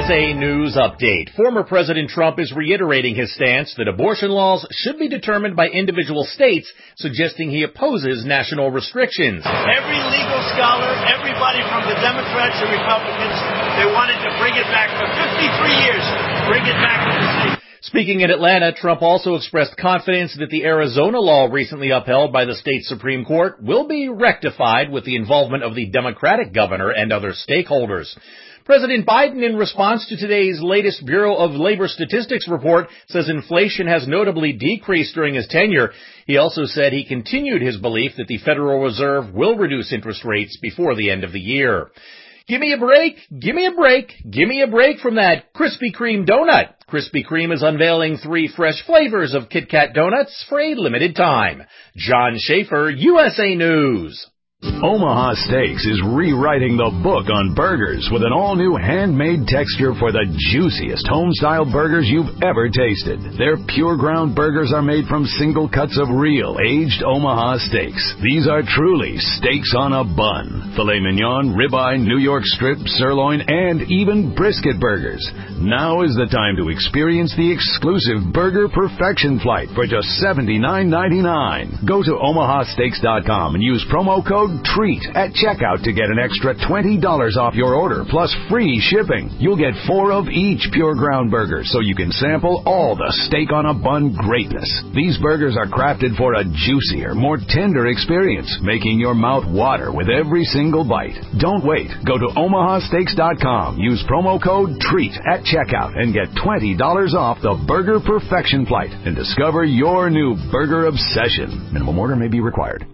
USA News Update. Former President Trump is reiterating his stance that abortion laws should be determined by individual states, suggesting he opposes national restrictions. Every legal scholar, everybody from the Democrats and Republicans, they wanted to bring it back for 53 years, bring it back to the state. Speaking in Atlanta, Trump also expressed confidence that the Arizona law recently upheld by the state Supreme Court will be rectified with the involvement of the Democratic governor and other stakeholders. President Biden, in response to today's latest Bureau of Labor Statistics report, says inflation has notably decreased during his tenure. He also said he continued his belief that the Federal Reserve will reduce interest rates before the end of the year. Give me a break, give me a break, give me a break from that Krispy Kreme donut. Krispy Kreme is unveiling 3 fresh flavors of Kit Kat donuts for a limited time. John Schaefer, USA News. Omaha Steaks is rewriting the book on burgers with an all-new handmade texture for the juiciest home-style burgers you've ever tasted. Their pure ground burgers are made from single cuts of real, aged Omaha steaks. These are truly steaks on a bun. Filet mignon, ribeye, New York strip, sirloin, and even brisket burgers. Now is the time to experience the exclusive Burger Perfection Flight for just $79.99. Go to omahasteaks.com and use promo code TREAT at checkout to get an extra $20 off your order, plus free shipping. You'll get 4 of each pure ground burger, so you can sample all the steak on a bun greatness. These burgers are crafted for a juicier, more tender experience, making your mouth water with every single bite. Don't wait. Go to omahasteaks.com. Use promo code TREAT at checkout and get $20 off the Burger Perfection Flight and discover your new burger obsession. Minimum order may be required.